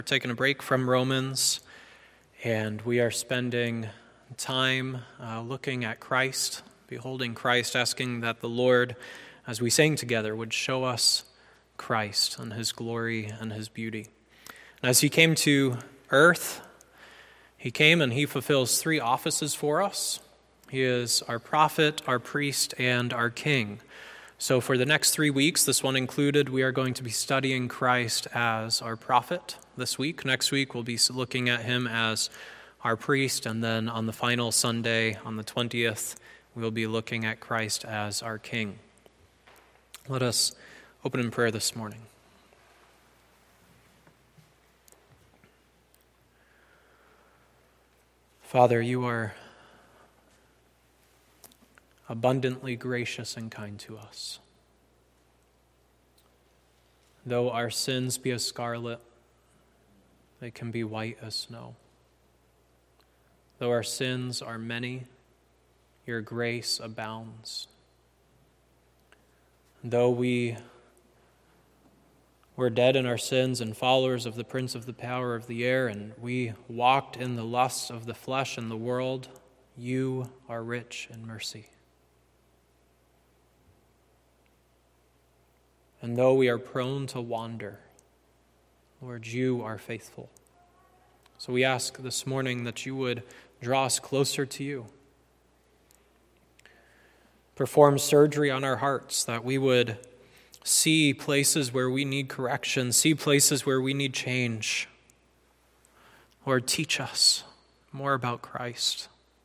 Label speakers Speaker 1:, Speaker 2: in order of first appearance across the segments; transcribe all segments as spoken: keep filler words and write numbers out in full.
Speaker 1: We're taking a break from Romans, and we are spending time uh, looking at Christ, beholding Christ, asking that the Lord, as we sang together, would show us Christ and his glory and his beauty. And as he came to earth, he came and he fulfills three offices for us. He is our prophet, our priest, and our king. So for the next three weeks, this one included, we are going to be studying Christ as our prophet this week. Next week, we'll be looking at him as our priest. And then on the final Sunday, on the twentieth, we'll be looking at Christ as our king. Let us open in prayer this morning. Father, you are abundantly gracious and kind to us. Though our sins be as scarlet, they can be white as snow. Though our sins are many, your grace abounds. Though we were dead in our sins and followers of the prince of the power of the air, and we walked in the lusts of the flesh and the world, you are rich in mercy. And though we are prone to wander, Lord, you are faithful. So we ask this morning that you would draw us closer to you. Perform surgery on our hearts, that we would see places where we need correction, see places where we need change. Lord, teach us more about Christ.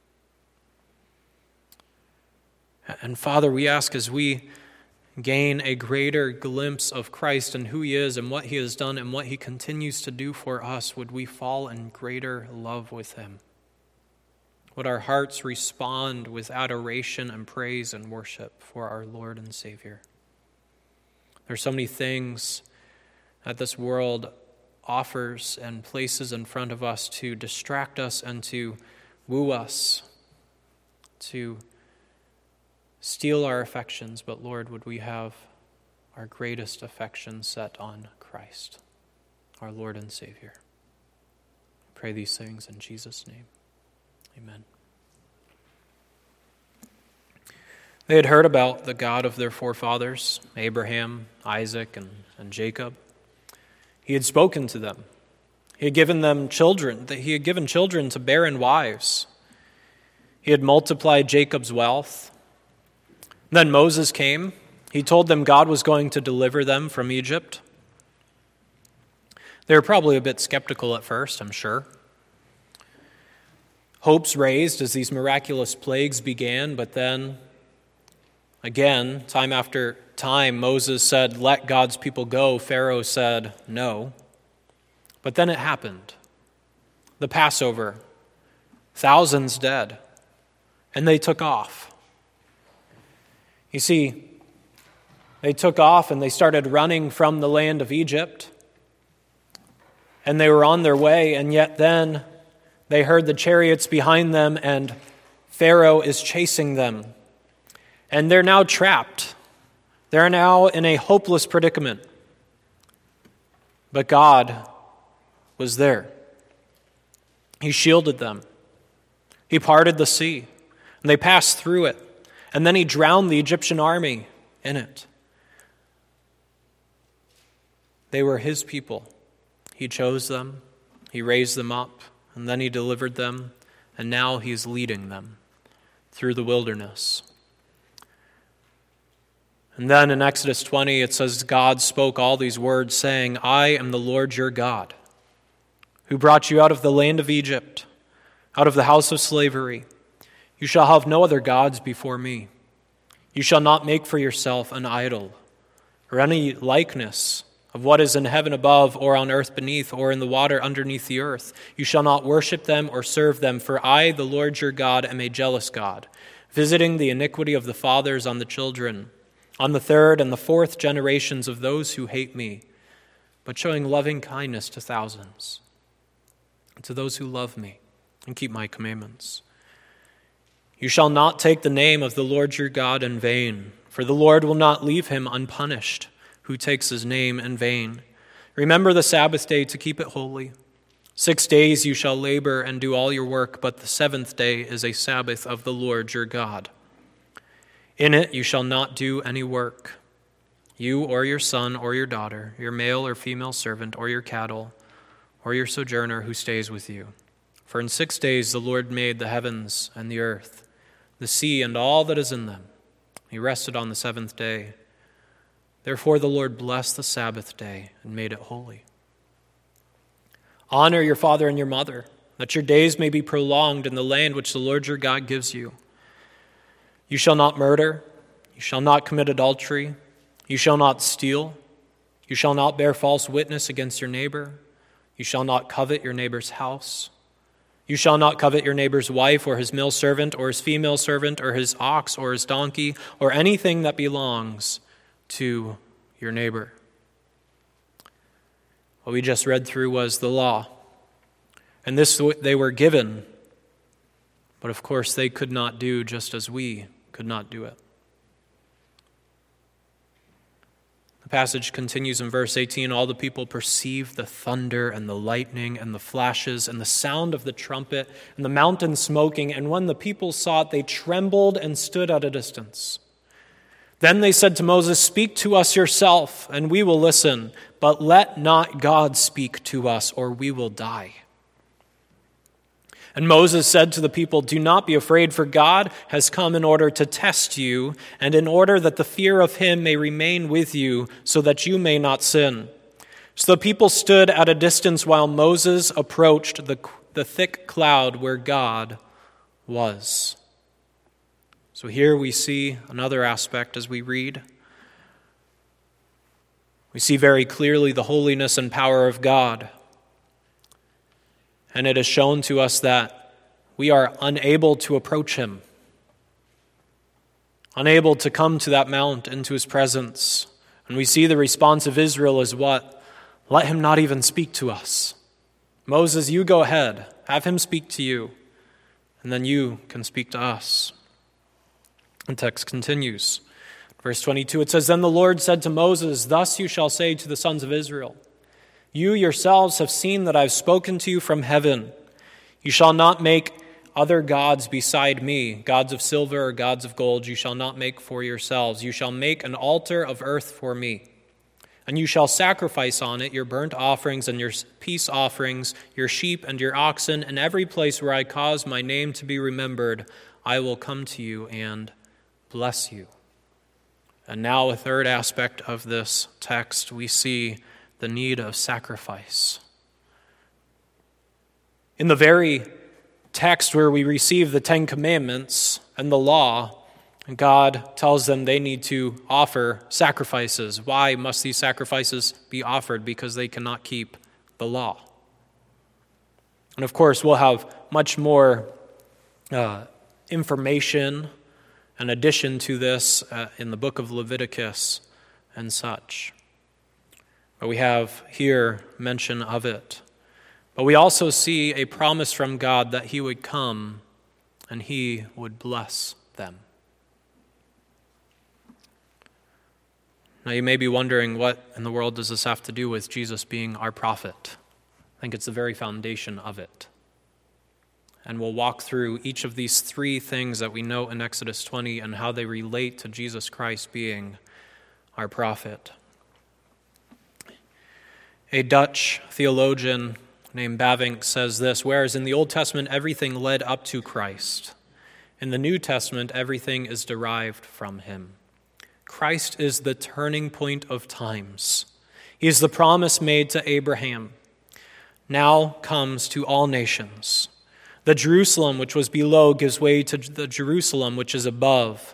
Speaker 1: And Father, we ask as we gain a greater glimpse of Christ and who he is and what he has done and what he continues to do for us, would we fall in greater love with him? Would our hearts respond with adoration and praise and worship for our Lord and Savior? There are so many things that this world offers and places in front of us to distract us and to woo us, to steal our affections, but Lord, would we have our greatest affection set on Christ, our Lord and Savior. I pray these things in Jesus' name. Amen. They had heard about the God of their forefathers, Abraham, Isaac, and, and Jacob. He had spoken to them. He had given them children. He had given children to barren wives. He had multiplied Jacob's wealth. Then Moses came. He told them God was going to deliver them from Egypt. They were probably a bit skeptical at first, I'm sure. Hopes raised as these miraculous plagues began, but then, again, time after time, Moses said, "Let God's people go." Pharaoh said, "No." But then it happened. The Passover, thousands dead, and they took off. You see, they took off and they started running from the land of Egypt, and they were on their way, and yet then they heard the chariots behind them, and Pharaoh is chasing them. And they're now trapped. They're now in a hopeless predicament. But God was there. He shielded them. He parted the sea, and they passed through it. And then he drowned the Egyptian army in it. They were his people. He chose them. He raised them up. And then he delivered them. And now he is leading them through the wilderness. And then in Exodus twenty, it says, God spoke all these words, saying, "I am the Lord your God, who brought you out of the land of Egypt, out of the house of slavery. You shall have no other gods before me. You shall not make for yourself an idol, or any likeness of what is in heaven above, or on earth beneath, or in the water underneath the earth. You shall not worship them or serve them, for I, the Lord your God, am a jealous God, visiting the iniquity of the fathers on the children, on the third and the fourth generations of those who hate me, but showing loving kindness to thousands, and to those who love me and keep my commandments. You shall not take the name of the Lord your God in vain, for the Lord will not leave him unpunished who takes his name in vain. Remember the Sabbath day to keep it holy. Six days you shall labor and do all your work, but the seventh day is a Sabbath of the Lord your God. In it you shall not do any work, you or your son or your daughter, your male or female servant, or your cattle, or your sojourner who stays with you. For in six days the Lord made the heavens and the earth, the sea and all that is in them. He rested on the seventh day. Therefore the Lord blessed the Sabbath day and made it holy. Honor your father and your mother, that your days may be prolonged in the land which the Lord your God gives you. You shall not murder, you shall not commit adultery, you shall not steal, you shall not bear false witness against your neighbor, you shall not covet your neighbor's house. You shall not covet your neighbor's wife or his male servant or his female servant or his ox or his donkey or anything that belongs to your neighbor. What we just read through was the law. And this they were given, but of course they could not do just as we could not do it. The passage continues in verse eighteen. All the people perceived the thunder and the lightning and the flashes and the sound of the trumpet and the mountain smoking. And when the people saw it, they trembled and stood at a distance. Then they said to Moses, "Speak to us yourself, and we will listen. But let not God speak to us, or we will die." And Moses said to the people, "Do not be afraid, for God has come in order to test you, and in order that the fear of him may remain with you, so that you may not sin." So the people stood at a distance while Moses approached the, the thick cloud where God was. So here we see another aspect as we read. We see very clearly the holiness and power of God. And it is shown to us that we are unable to approach him, unable to come to that mount into his presence. And we see the response of Israel is what? Let him not even speak to us. Moses, you go ahead. Have him speak to you, and then you can speak to us. The text continues. Verse twenty-two, it says, Then the Lord said to Moses, Thus you shall say to the sons of Israel, You yourselves have seen that I have spoken to you from heaven. You shall not make other gods beside me, gods of silver or gods of gold you shall not make for yourselves. You shall make an altar of earth for me. And you shall sacrifice on it your burnt offerings and your peace offerings, your sheep and your oxen, and every place where I cause my name to be remembered, I will come to you and bless you. And now a third aspect of this text, we see the need of sacrifice. In the very text where we receive the Ten Commandments and the law, God tells them they need to offer sacrifices. Why must these sacrifices be offered? Because they cannot keep the law. And of course, we'll have much more uh, information in addition to this uh, in the book of Leviticus and such. But we have here mention of it. But we also see a promise from God that he would come and he would bless them. Now you may be wondering, what in the world does this have to do with Jesus being our prophet? I think it's the very foundation of it. And we'll walk through each of these three things that we know in Exodus twenty and how they relate to Jesus Christ being our prophet. A Dutch theologian named Bavinck says this, whereas in the Old Testament everything led up to Christ, in the New Testament everything is derived from him. Christ is the turning point of times. He is the promise made to Abraham. Now comes to all nations. The Jerusalem which was below gives way to the Jerusalem which is above.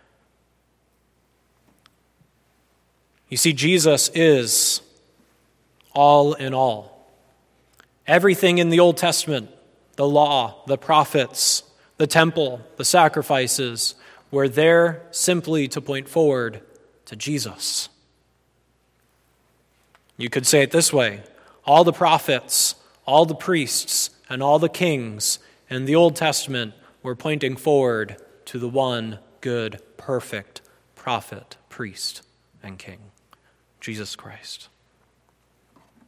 Speaker 1: You see, Jesus is all in all. Everything in the Old Testament, the law, the prophets, the temple, the sacrifices, were there simply to point forward to Jesus. You could say it this way: all the prophets, all the priests, and all the kings in the Old Testament were pointing forward to the one good, perfect prophet, priest, and king, Jesus Christ.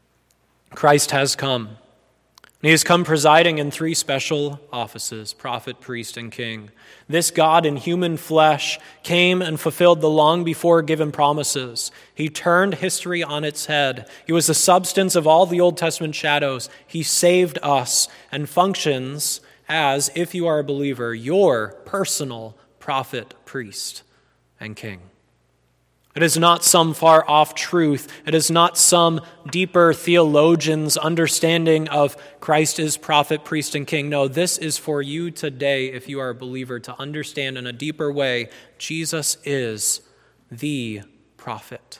Speaker 1: Christ has come. And he has come presiding in three special offices: prophet, priest, and king. This God in human flesh came and fulfilled the long before given promises. He turned history on its head. He was the substance of all the Old Testament shadows. He saved us and functions as, if you are a believer, your personal prophet, priest, and king. It is not some far-off truth. It is not some deeper theologian's understanding of Christ is prophet, priest, and king. No, this is for you today, if you are a believer, to understand in a deeper way, Jesus is the prophet.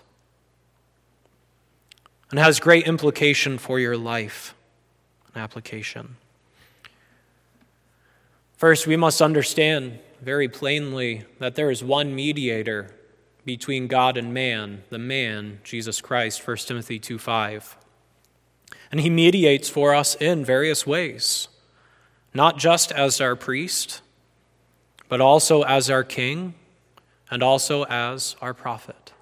Speaker 1: And has great implication for your life and application. First, we must understand very plainly that there is one mediator between God and man, the man, Jesus Christ, First Timothy two five. And he mediates for us in various ways, not just as our priest, but also as our king, and also as our prophet.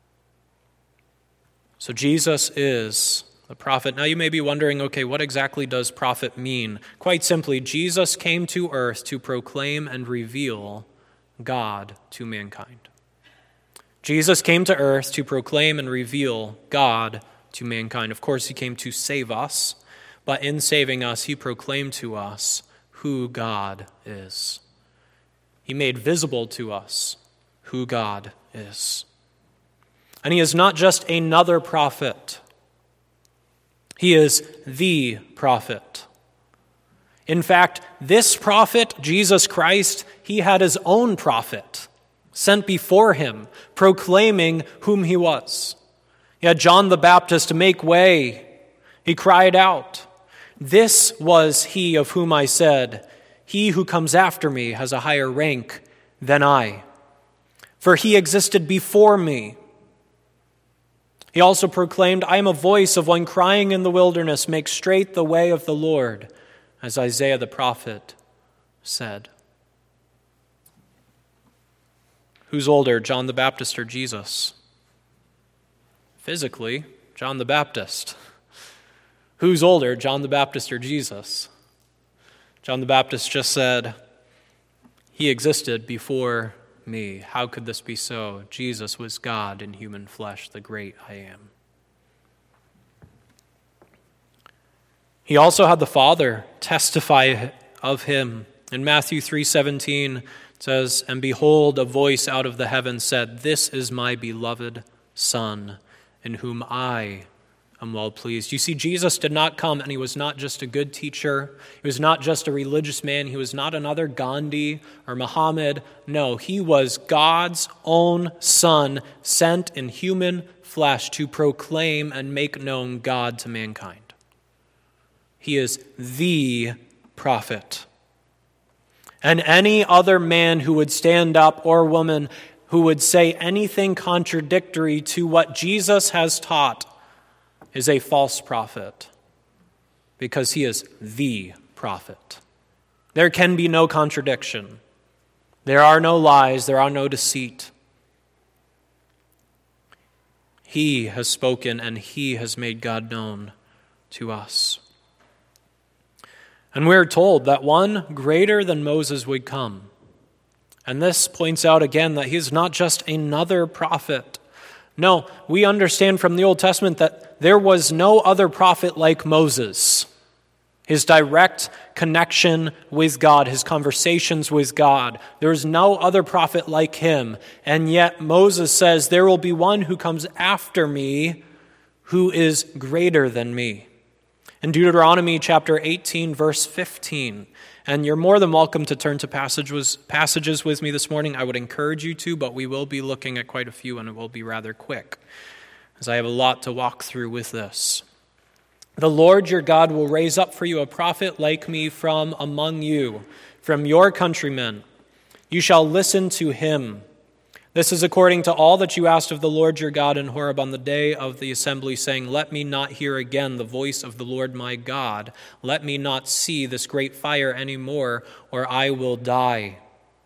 Speaker 1: So Jesus is the prophet. Now you may be wondering, okay, what exactly does prophet mean? Quite simply, Jesus came to earth to proclaim and reveal God to mankind. Jesus came to earth to proclaim and reveal God to mankind. Of course, he came to save us, but in saving us, he proclaimed to us who God is. He made visible to us who God is. And he is not just another prophet. He is the prophet. In fact, this prophet, Jesus Christ, he had his own prophet sent before him, proclaiming whom he was. He had John the Baptist to make way. He cried out, "This was he of whom I said, 'He who comes after me has a higher rank than I, for he existed before me.'" He also proclaimed, "I am a voice of one crying in the wilderness, 'Make straight the way of the Lord,' as Isaiah the prophet said." Who's older, John the Baptist or Jesus? Physically, John the Baptist. Who's older, John the Baptist or Jesus? John the Baptist just said, "He existed before me." How could this be so? Jesus was God in human flesh, the great I am. He also had the Father testify of him. In Matthew three seventeen, it says, "And behold, a voice out of the heavens said, 'This is my beloved Son, in whom I am well pleased.'" You see, Jesus did not come, and he was not just a good teacher. He was not just a religious man. He was not another Gandhi or Muhammad. No, he was God's own Son, sent in human flesh to proclaim and make known God to mankind. He is the prophet. And any other man who would stand up or woman who would say anything contradictory to what Jesus has taught is a false prophet, because he is the prophet. There can be no contradiction. There are no lies. There are no deceit. He has spoken and he has made God known to us. And we're told that one greater than Moses would come. And this points out again that he is not just another prophet. No, we understand from the Old Testament that there was no other prophet like Moses. His direct connection with God, his conversations with God. There is no other prophet like him. And yet Moses says, "There will be one who comes after me who is greater than me." In Deuteronomy chapter eighteen, verse fifteen. And you're more than welcome to turn to passages, passages with me this morning. I would encourage you to, but we will be looking at quite a few, and it will be rather quick, as I have a lot to walk through with this. "The Lord your God will raise up for you a prophet like me from among you, from your countrymen. You shall listen to him. This is according to all that you asked of the Lord your God in Horeb on the day of the assembly, saying, 'Let me not hear again the voice of the Lord my God. Let me not see this great fire anymore, or I will die.'"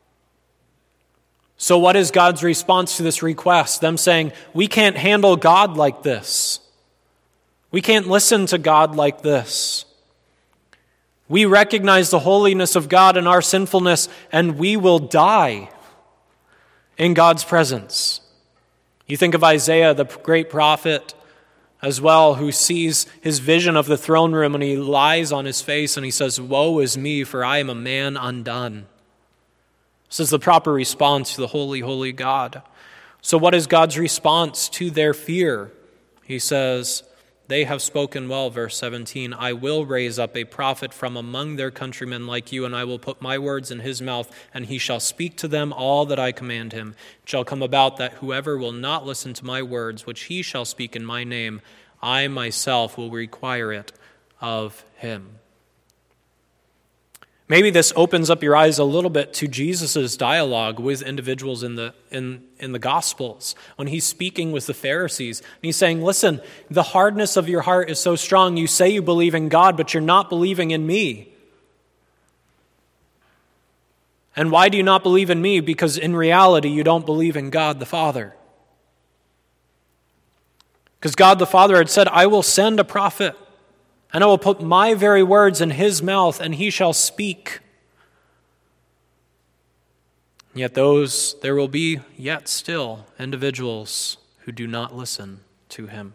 Speaker 1: So what is God's response to this request? Them saying, "We can't handle God like this. We can't listen to God like this. We recognize the holiness of God and our sinfulness, and we will die in God's presence. You think of Isaiah, the great prophet, as well, who sees his vision of the throne room, and he lies on his face and he says, "Woe is me, for I am a man undone." This is the proper response to the holy, holy God. So what is God's response to their fear? He says, "They have spoken well," verse seventeen, "I will raise up a prophet from among their countrymen like you, and I will put my words in his mouth, and he shall speak to them all that I command him. It shall come about that whoever will not listen to my words, which he shall speak in my name, I myself will require it of him." Maybe this opens up your eyes a little bit to Jesus' dialogue with individuals in the in, in the Gospels when he's speaking with the Pharisees. And he's saying, listen, the hardness of your heart is so strong. You say you believe in God, but you're not believing in me. And why do you not believe in me? Because in reality, you don't believe in God the Father. Because God the Father had said, "I will send a prophet, and I will put my very words in his mouth, and he shall speak." Yet those, there will be yet still individuals who do not listen to him.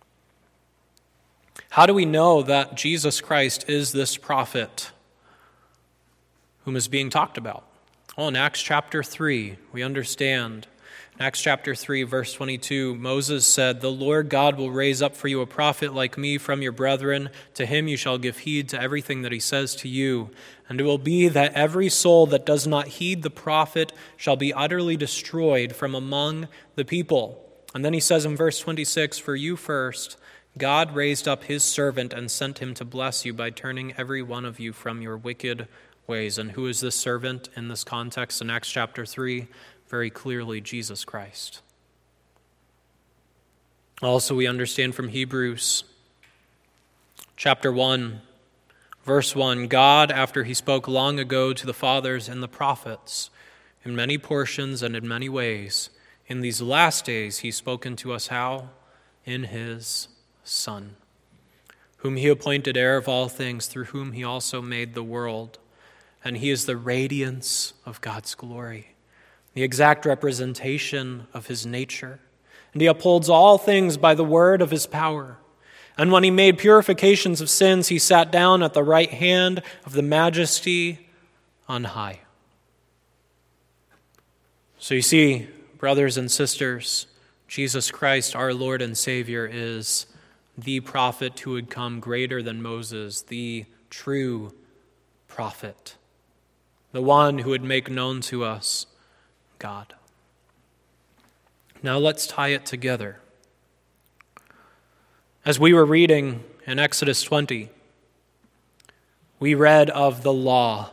Speaker 1: How do we know that Jesus Christ is this prophet whom is being talked about? Well, in Acts chapter three, we understand. In Acts chapter three, verse twenty-two, Moses said, "The Lord God will raise up for you a prophet like me from your brethren. To him you shall give heed to everything that he says to you. And it will be that every soul that does not heed the prophet shall be utterly destroyed from among the people." And then he says in verse twenty-six, "For you first, God raised up his servant and sent him to bless you by turning every one of you from your wicked ways." And who is this servant in this context in Acts chapter three? Very clearly, Jesus Christ. Also, we understand from Hebrews chapter one, verse one, God, after he spoke long ago to the fathers and the prophets, in many portions and in many ways, in these last days he's spoken to us how? In his Son, whom he appointed heir of all things, through whom he also made the world. And he is the radiance of God's glory, the exact representation of his nature. And he upholds all things by the word of his power. And when he made purifications of sins, he sat down at the right hand of the Majesty on high. So you see, brothers and sisters, Jesus Christ, our Lord and Savior, is the prophet who would come greater than Moses, the true prophet, the one who would make known to us God. Now let's tie it together. As we were reading in Exodus twenty, we read of the law.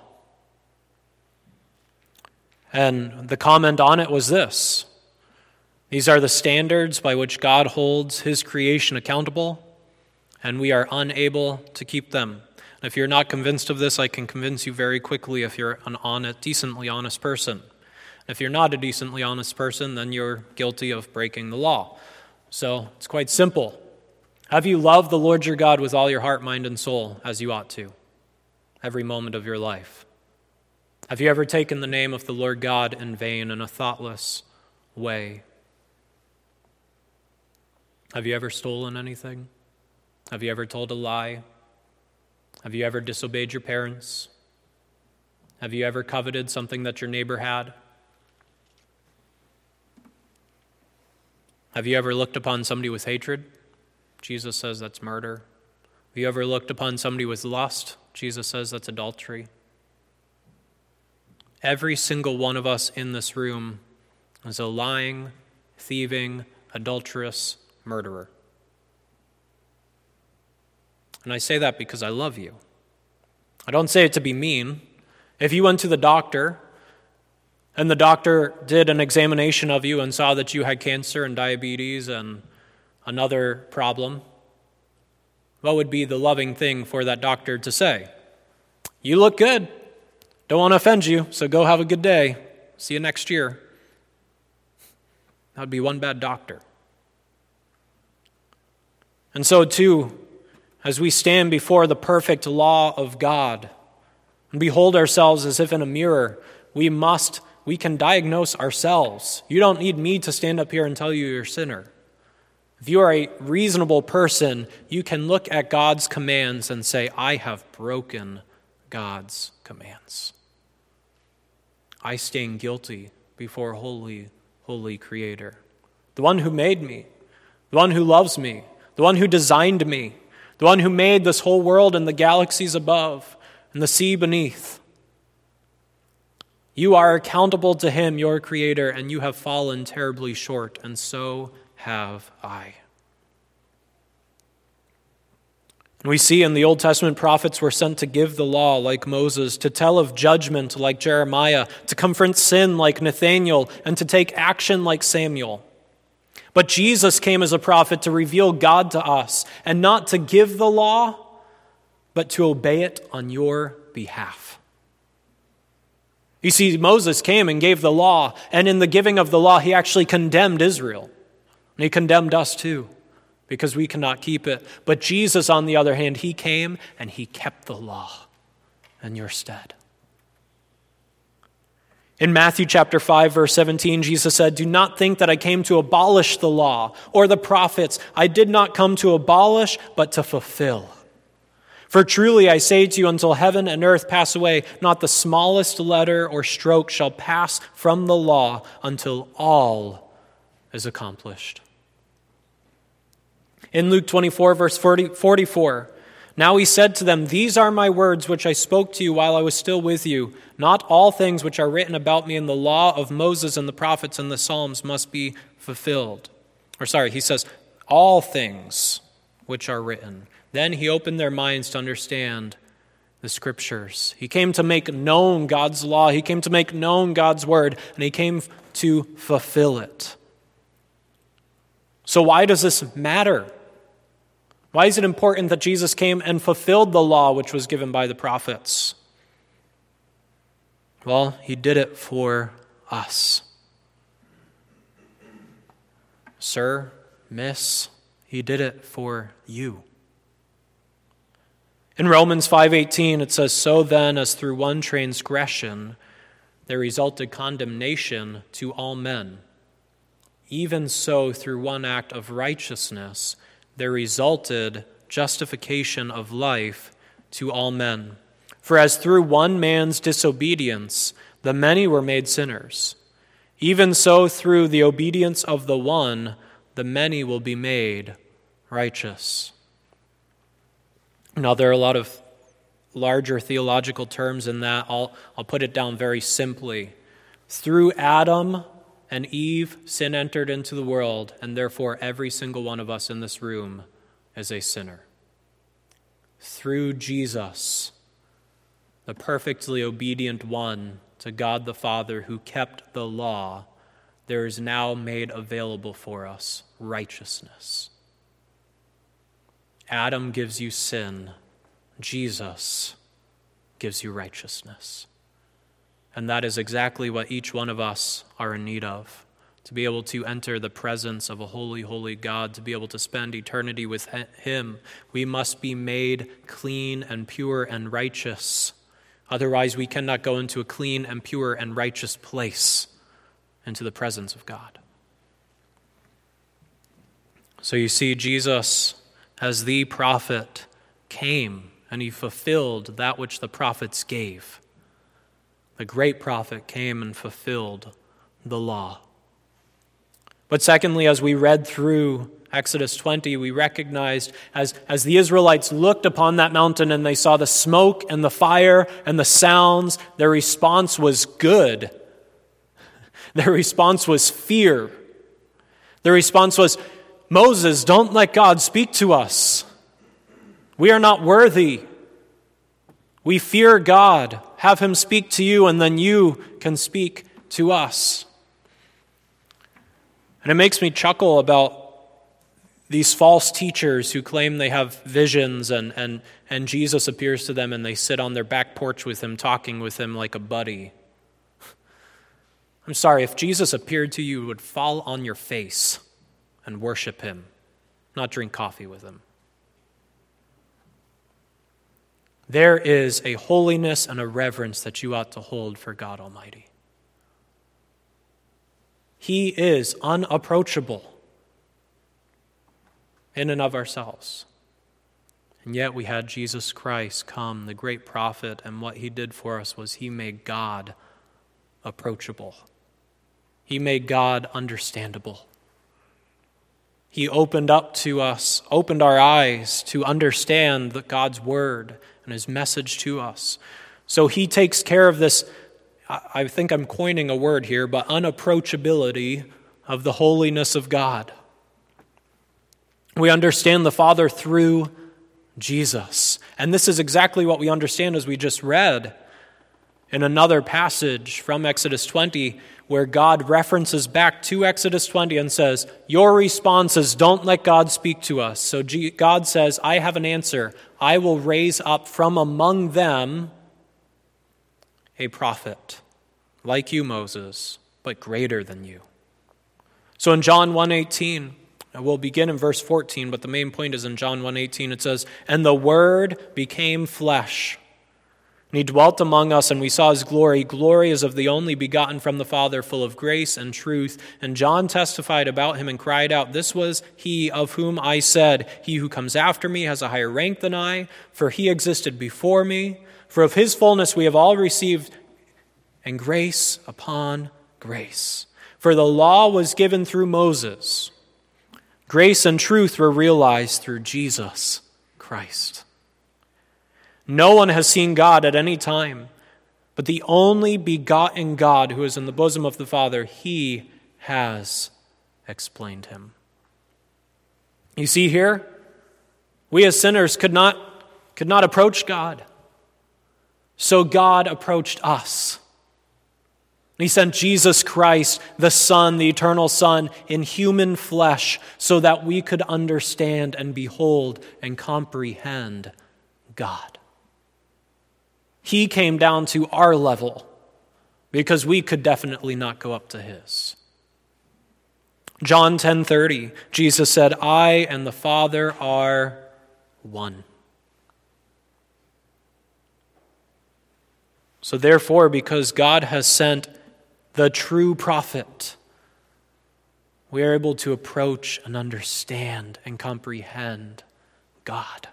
Speaker 1: And the comment on it was this: these are the standards by which God holds his creation accountable, and we are unable to keep them. And if you're not convinced of this, I can convince you very quickly if you're an honest, decently honest person. If you're not a decently honest person, then you're guilty of breaking the law. So it's quite simple. Have you loved the Lord your God with all your heart, mind, and soul, as you ought to, every moment of your life? Have you ever taken the name of the Lord God in vain in a thoughtless way? Have you ever stolen anything? Have you ever told a lie? Have you ever disobeyed your parents? Have you ever coveted something that your neighbor had? Have you ever looked upon somebody with hatred? Jesus says that's murder. Have you ever looked upon somebody with lust? Jesus says that's adultery. Every single one of us in this room is a lying, thieving, adulterous murderer. And I say that because I love you. I don't say it to be mean. If you went to the doctor and the doctor did an examination of you and saw that you had cancer and diabetes and another problem, what would be the loving thing for that doctor to say? You look good. Don't want to offend you, so go have a good day. See you next year. That would be one bad doctor. And so too, as we stand before the perfect law of God and behold ourselves as if in a mirror, we must, we can diagnose ourselves. You don't need me to stand up here and tell you you're a sinner. If you are a reasonable person, you can look at God's commands and say, I have broken God's commands. I stand guilty before holy, holy Creator, the one who made me, the one who loves me, the one who designed me, the one who made this whole world and the galaxies above and the sea beneath. You are accountable to him, your Creator, and you have fallen terribly short, and so have I. And we see in the Old Testament prophets were sent to give the law like Moses, to tell of judgment like Jeremiah, to confront sin like Nathaniel, and to take action like Samuel. But Jesus came as a prophet to reveal God to us, and not to give the law, but to obey it on your behalf. You see, Moses came and gave the law, and in the giving of the law, he actually condemned Israel. And he condemned us too, because we cannot keep it. But Jesus, on the other hand, he came and he kept the law in your stead. In Matthew chapter five, verse seventeen, Jesus said, "Do not think that I came to abolish the law or the prophets. I did not come to abolish, but to fulfill. For truly I say to you, until heaven and earth pass away, not the smallest letter or stroke shall pass from the law until all is accomplished." In Luke twenty-four, verse forty-four, "Now he said to them, 'These are my words which I spoke to you while I was still with you. Not all things which are written about me in the law of Moses and the prophets and the Psalms must be fulfilled.'" Or sorry, he says, "all things which are written." Then he opened their minds to understand the Scriptures. He came to make known God's law. He came to make known God's word, and he came to fulfill it. So why does this matter? Why is it important that Jesus came and fulfilled the law which was given by the prophets? Well, he did it for us. Sir, miss, he did it for you. In Romans five eighteen, it says, "So then, as through one transgression there resulted condemnation to all men, even so through one act of righteousness there resulted justification of life to all men. For as through one man's disobedience the many were made sinners, even so through the obedience of the one the many will be made righteous." Now, there are a lot of larger theological terms in that. I'll, I'll put it down very simply. Through Adam and Eve, sin entered into the world, and therefore every single one of us in this room is a sinner. Through Jesus, the perfectly obedient one to God the Father who kept the law, there is now made available for us righteousness. Adam gives you sin. Jesus gives you righteousness. And that is exactly what each one of us are in need of. To be able to enter the presence of a holy, holy God, to be able to spend eternity with him, we must be made clean and pure and righteous. Otherwise, we cannot go into a clean and pure and righteous place, into the presence of God. So you see, Jesus, as the prophet, came and he fulfilled that which the prophets gave. The great prophet came and fulfilled the law. But secondly, as we read through Exodus twenty, we recognized as, as the Israelites looked upon that mountain and they saw the smoke and the fire and the sounds, their response was good. Their response was fear. Their response was, "Moses, don't let God speak to us. We are not worthy. We fear God. Have him speak to you, and then you can speak to us." And it makes me chuckle about these false teachers who claim they have visions and, and, and Jesus appears to them and they sit on their back porch with him, talking with him like a buddy. I'm sorry, if Jesus appeared to you, you would fall on your face and worship him. not drink coffee with him. There is a holiness and a reverence that you ought to hold for God Almighty. He is unapproachable in and of ourselves. And yet we had Jesus Christ come, the great prophet, and what he did for us was he made God approachable. He made God understandable. He opened up to us, opened our eyes to understand the God's word and his message to us. So he takes care of this, I think I'm coining a word here, but unapproachability of the holiness of God. We understand the Father through Jesus. And this is exactly what we understand as we just read in another passage from Exodus twenty, where God references back to Exodus twenty and says, your response is, don't let God speak to us. So God says, I have an answer. I will raise up from among them a prophet, like you, Moses, but greater than you. So in John one eighteen, we'll begin in verse fourteen, but the main point is in John one eighteen, it says, and the Word became flesh. And he dwelt among us, and we saw his glory. Glory is of the only begotten from the Father, full of grace and truth. And John testified about him and cried out, this was he of whom I said, he who comes after me has a higher rank than I, for he existed before me. For of his fullness we have all received, and grace upon grace. For the law was given through Moses. Grace and truth were realized through Jesus Christ. No one has seen God at any time, but the only begotten God who is in the bosom of the Father, he has explained him. You see here, we as sinners could not, could not approach God. So God approached us. He sent Jesus Christ, the Son, the eternal Son, in human flesh so that we could understand and behold and comprehend God. He came down to our level because we could definitely not go up to his. John ten thirty, Jesus said, I and the Father are one. So therefore, because God has sent the true prophet, we are able to approach and understand and comprehend God.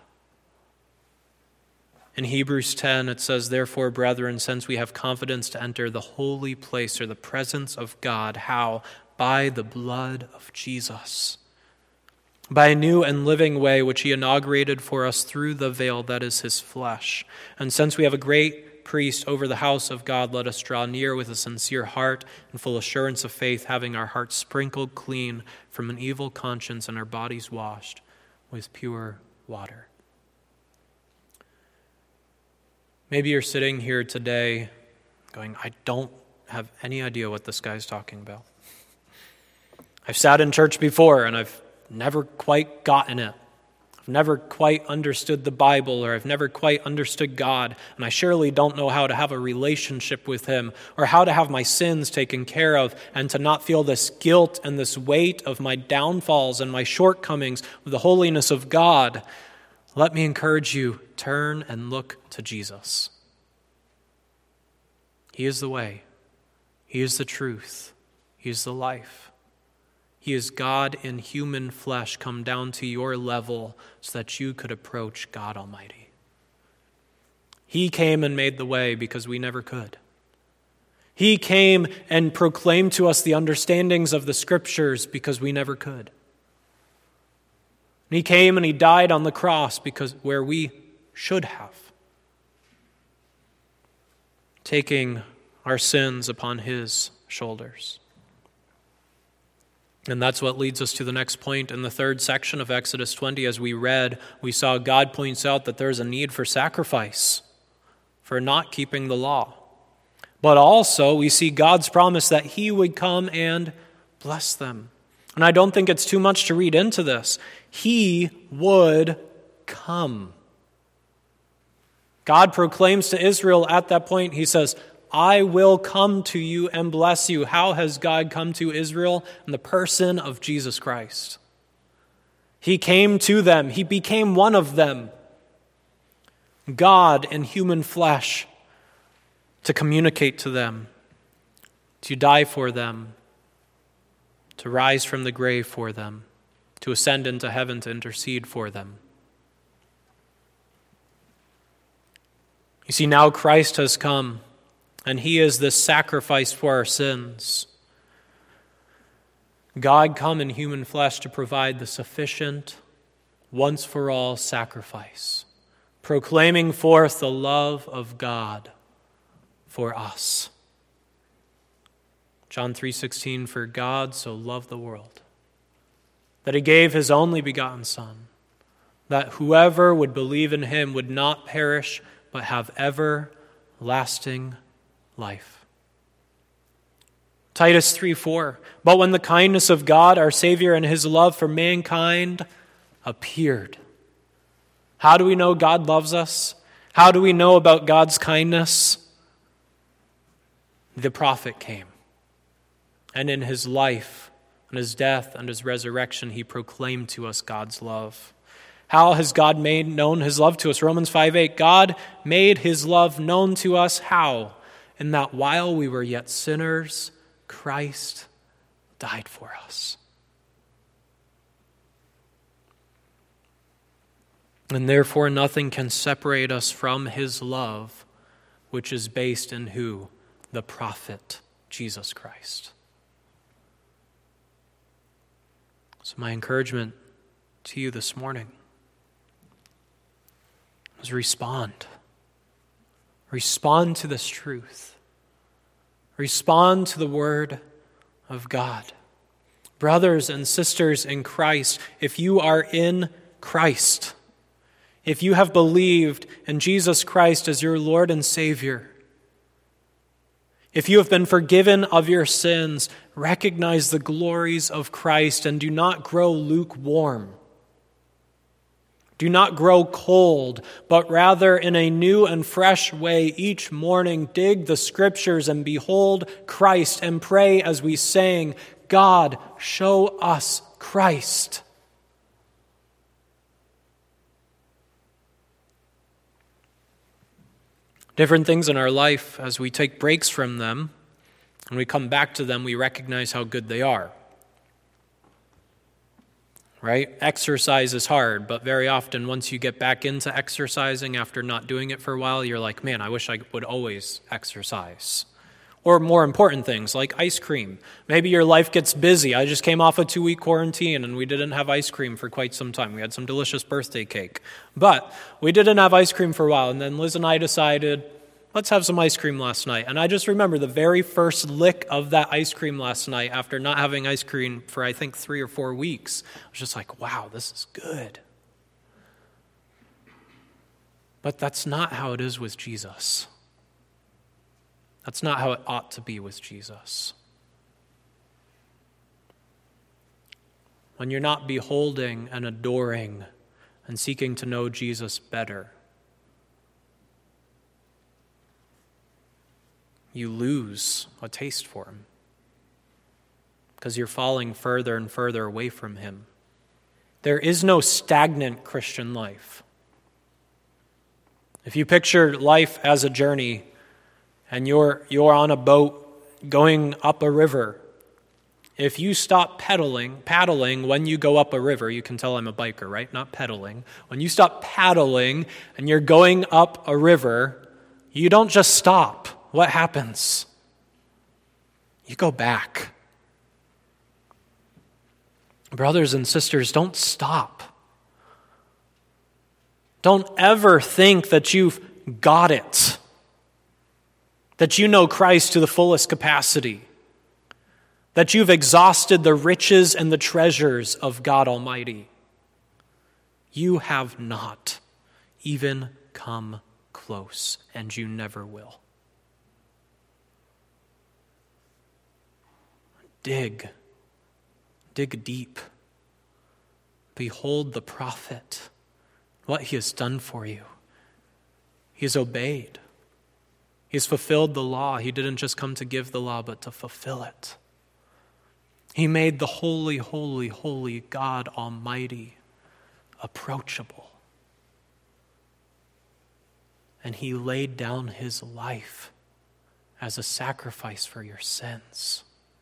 Speaker 1: In Hebrews ten, it says, therefore, brethren, since we have confidence to enter the holy place or the presence of God, how? By the blood of Jesus, by a new and living way which he inaugurated for us through the veil that is his flesh. And since we have a great priest over the house of God, let us draw near with a sincere heart and full assurance of faith, having our hearts sprinkled clean from an evil conscience and our bodies washed with pure water. Maybe you're sitting here today going, I don't have any idea what this guy's talking about. I've sat in church before and I've never quite gotten it. I've never quite understood the Bible, or I've never quite understood God, and I surely don't know how to have a relationship with him or how to have my sins taken care of and to not feel this guilt and this weight of my downfalls and my shortcomings with the holiness of God. Let me encourage you, turn and look to Jesus. He is the way. He is the truth. He is the life. He is God in human flesh come down to your level so that you could approach God Almighty. He came and made the way because we never could. He came and proclaimed to us the understandings of the Scriptures because we never could. And he came and he died on the cross because where we should have, taking our sins upon his shoulders. And that's what leads us to the next point in the third section of Exodus twenty. As we read, we saw God points out that there's a need for sacrifice for not keeping the law. But also we see God's promise that he would come and bless them. And I don't think it's too much to read into this. He would come. God proclaims to Israel at that point, he says, I will come to you and bless you. How has God come to Israel? In the person of Jesus Christ. He came to them. He became one of them. God in human flesh to communicate to them, to die for them, to rise from the grave for them, to ascend into heaven to intercede for them. You see, now Christ has come, and he is the sacrifice for our sins. God come in human flesh to provide the sufficient, once-for-all sacrifice, proclaiming forth the love of God for us. John three sixteen, for God so loved the world, that he gave his only begotten Son, that whoever would believe in him would not perish, but have everlasting life. Titus three four, but when the kindness of God, our Savior, and his love for mankind appeared. How do we know God loves us? How do we know about God's kindness? The prophet came, and in his life, and his death, and his resurrection, he proclaimed to us God's love. How has God made known his love to us? Romans five eight, God made his love known to us. How? In that while we were yet sinners, Christ died for us. And therefore nothing can separate us from his love, which is based in who? The prophet, Jesus Christ. So my encouragement to you this morning is respond. Respond to this truth. Respond to the word of God. Brothers and sisters in Christ, if you are in Christ, if you have believed in Jesus Christ as your Lord and Savior, if you have been forgiven of your sins, recognize the glories of Christ and do not grow lukewarm. Do not grow cold, but rather in a new and fresh way each morning dig the Scriptures and behold Christ and pray as we sang, God, show us Christ. Different things in our life, as we take breaks from them and we come back to them, we recognize how good they are. Right? Exercise is hard, but very often once you get back into exercising after not doing it for a while, you're like, man, I wish I would always exercise. Or more important things like ice cream. Maybe your life gets busy. I just came off a two-week quarantine and we didn't have ice cream for quite some time. We had some delicious birthday cake. But we didn't have ice cream for a while, and then Liz and I decided, let's have some ice cream last night. And I just remember the very first lick of that ice cream last night after not having ice cream for, I think, three or four weeks. I was just like, wow, this is good. But that's not how it is with Jesus. That's not how it ought to be with Jesus. When you're not beholding and adoring and seeking to know Jesus better, you lose a taste for him because you're falling further and further away from him. There is no stagnant Christian life. If you picture life as a journey and you're you're on a boat going up a river, if you stop pedaling, paddling when you go up a river, you can tell I'm a biker, right? Not pedaling. When you stop paddling and you're going up a river, you don't just stop. What happens? You go back. Brothers and sisters, don't stop. Don't ever think that you've got it, that you know Christ to the fullest capacity, that you've exhausted the riches and the treasures of God Almighty. You have not even come close, and you never will. Dig. Dig deep. Behold the prophet, what he has done for you. He has obeyed. He has fulfilled the law. He didn't just come to give the law, but to fulfill it. He made the holy, holy, holy God Almighty approachable. And he laid down his life as a sacrifice for your sins.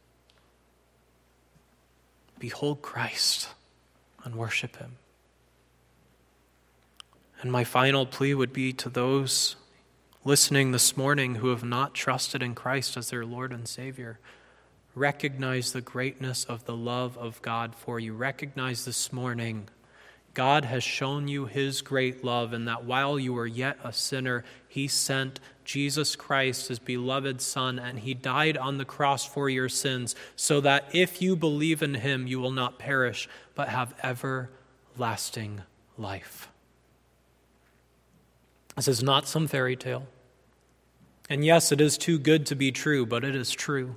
Speaker 1: Behold Christ and worship him. And my final plea would be to those listening this morning who have not trusted in Christ as their Lord and Savior. Recognize the greatness of the love of God for you. Recognize this morning God has shown you his great love, and that while you were yet a sinner, he sent Jesus Christ, his beloved Son, and he died on the cross for your sins, so that if you believe in him, you will not perish, but have everlasting life. This is not some fairy tale. And yes, it is too good to be true, but it is true.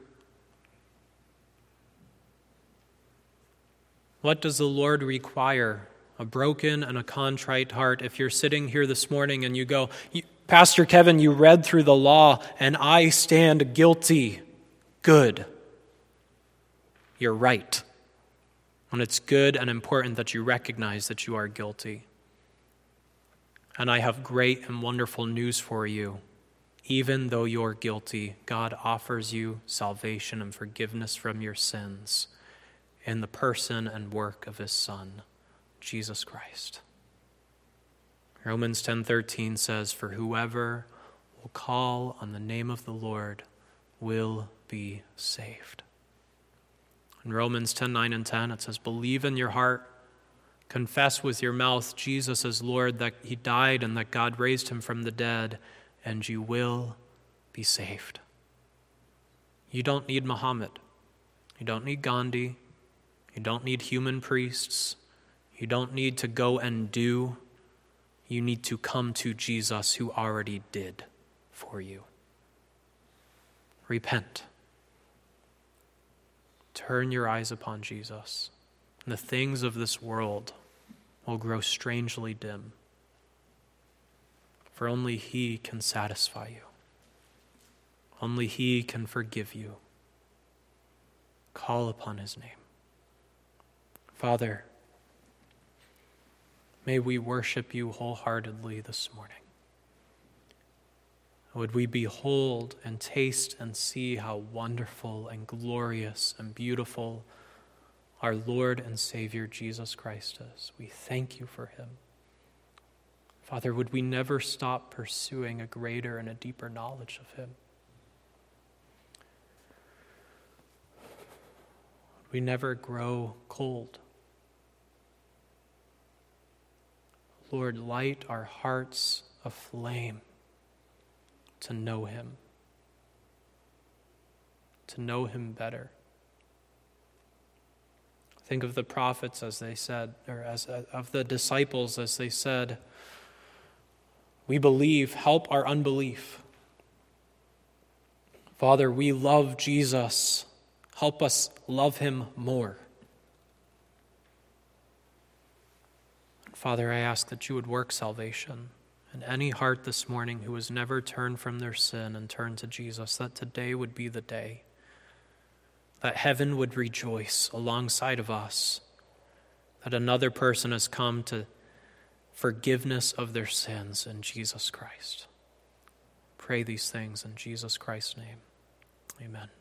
Speaker 1: What does the Lord require? A broken and a contrite heart. If you're sitting here this morning and you go, Pastor Kevin, you read through the law and I stand guilty. Good. You're right. And it's good and important that you recognize that you are guilty. And I have great and wonderful news for you. Even though you're guilty, God offers you salvation and forgiveness from your sins in the person and work of his Son, Jesus Christ. Romans ten thirteen says, "For whoever will call on the name of the Lord will be saved." In Romans ten nine and ten, it says, "Believe in your heart, confess with your mouth Jesus is Lord, that he died and that God raised him from the dead, and you will be saved." You don't need Muhammad. You don't need Gandhi. You don't need human priests. You don't need to go and do. You need to come to Jesus, who already did for you. Repent. Turn your eyes upon Jesus, and the things of this world will grow strangely dim. For only he can satisfy you. Only he can forgive you. Call upon his name. Father, may we worship you wholeheartedly this morning. Would we behold and taste and see how wonderful and glorious and beautiful our Lord and Savior Jesus Christ is. We thank you for him. Father, would we never stop pursuing a greater and a deeper knowledge of him? Would we never grow cold? Lord, light our hearts aflame to know him, to know him better. Think of the prophets as they said, or as of the disciples as they said, "We believe, help our unbelief." Father, we love Jesus. Help us love him more. Father, I ask that you would work salvation in any heart this morning who has never turned from their sin and turned to Jesus, that today would be the day, that heaven would rejoice alongside of us, that another person has come to forgiveness of their sins in Jesus Christ. Pray these things in Jesus Christ's name. Amen.